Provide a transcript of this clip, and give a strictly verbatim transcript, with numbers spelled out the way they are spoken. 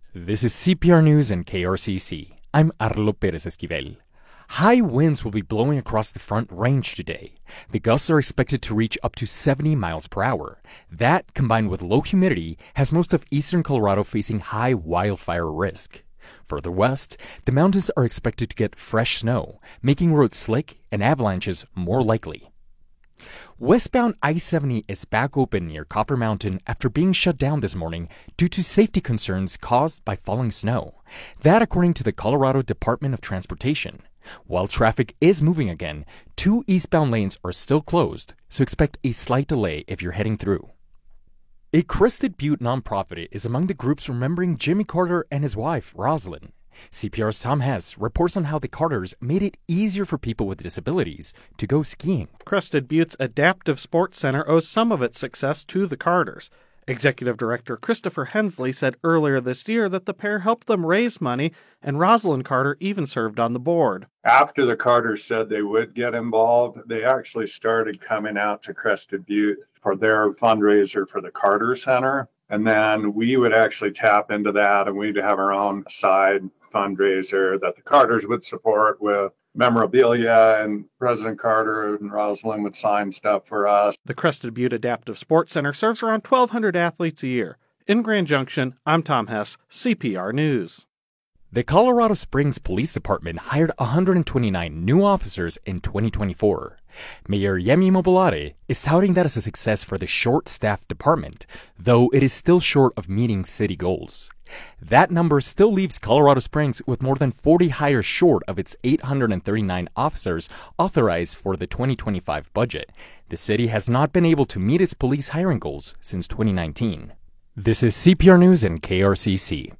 This is C P R News and K R C C. I'm Arlo Perez Esquivel. High winds will be blowing across the Front Range today. The gusts are expected to reach up to seventy miles per hour. That, combined with low humidity, has most of eastern Colorado facing high wildfire risk. Further west, the mountains are expected to get fresh snow, making roads slick and avalanches more likely. Westbound I seventy is back open near Copper Mountain after being shut down this morning due to safety concerns caused by falling snow. That according to the Colorado Department of Transportation. While traffic is moving again, two eastbound lanes are still closed, so expect a slight delay if you're heading through. A Crested Butte nonprofit is among the groups remembering Jimmy Carter and his wife, Rosalind. C P R's Tom Hess reports on how the Carters made it easier for people with disabilities to go skiing. Crested Butte's Adaptive Sports Center owes some of its success to the Carters. Executive Director Christopher Hensley said earlier this year that the pair helped them raise money, and Rosalind Carter even served on the board. After the Carters said they would get involved, they actually started coming out to Crested Butte for their fundraiser for the Carter Center. And then we would actually tap into that, and we'd have our own side fundraiser that the Carters would support with memorabilia, and President Carter and Rosalind would sign stuff for us. The Crested Butte Adaptive Sports Center serves around twelve hundred athletes a year. In Grand Junction, I'm Tom Hess, C P R News. The Colorado Springs Police Department hired one hundred twenty-nine new officers in twenty twenty-four. Mayor Yemi Mobolade is touting that as a success for the short-staffed department, though it is still short of meeting city goals. That number still leaves Colorado Springs with more than forty hires short of its eight hundred thirty-nine officers authorized for the twenty twenty-five budget. The city has not been able to meet its police hiring goals since twenty nineteen. This is C P R News and K R C C.